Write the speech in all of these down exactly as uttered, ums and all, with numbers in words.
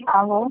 Alô?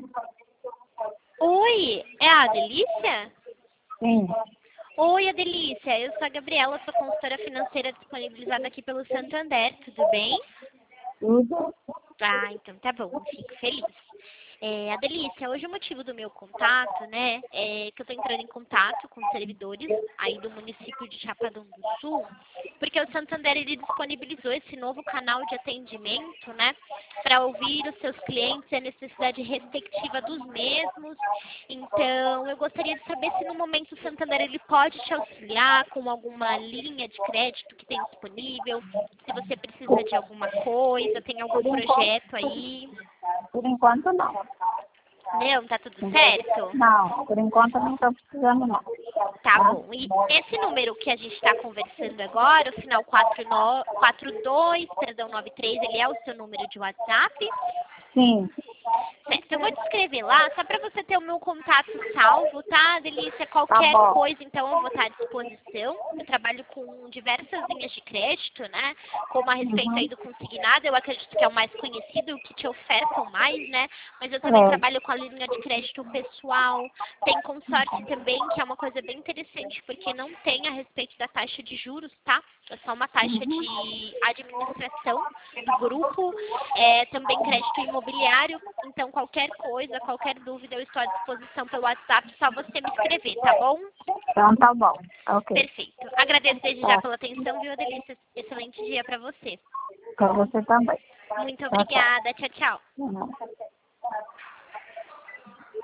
Oi, é a Delícia? Sim. Oi, Adelícia, eu sou a Gabriela, sou consultora financeira disponibilizada aqui pelo Santander, tudo bem? Tudo? Ah, então tá bom, fico feliz. É, Adelícia, hoje o motivo do meu contato, né, é que eu tô entrando em contato com servidores aí do município de Chapadão do Sul, porque o Santander, ele disponibilizou esse novo canal de atendimento, né, para ouvir os seus clientes e a necessidade respectiva dos mesmos. Então, eu gostaria de saber se no momento o Santander, ele pode te auxiliar com alguma linha de crédito que tem disponível, se você precisa de alguma coisa, tem algum Por enquanto, projeto aí. por enquanto não. Não, tá tudo certo? Não, por enquanto eu não estou precisando não. Tá bom. E esse número que a gente está conversando agora, o final quatro nove, quatro dois, perdão, nove três, ele é o seu número de WhatsApp? Sim, Certo, eu vou te escrever lá, só para você ter o meu contato salvo, tá, Delícia? tá Qualquer bom. coisa, então, eu vou estar à disposição. Eu trabalho com diversas linhas de crédito, né? Como a respeito aí Uhum. do consignado, eu acredito que é o mais conhecido, o que te ofertam mais, né? Mas eu também É. trabalho com a linha de crédito pessoal. Tem consórcio também, que é uma coisa bem interessante, porque não tem a respeito da taxa de juros, tá? É só uma taxa Uhum. de administração do grupo, é, também crédito imobiliário. Então, qualquer coisa, qualquer dúvida, eu estou à disposição pelo WhatsApp, só você me escrever, tá bom? Então tá bom. Ok. Perfeito. Agradeço desde já Tá. pela atenção, viu, Delícia? Excelente dia para você. Pra você também. Muito Tchau, tchau. obrigada. Tchau, tchau. Uhum.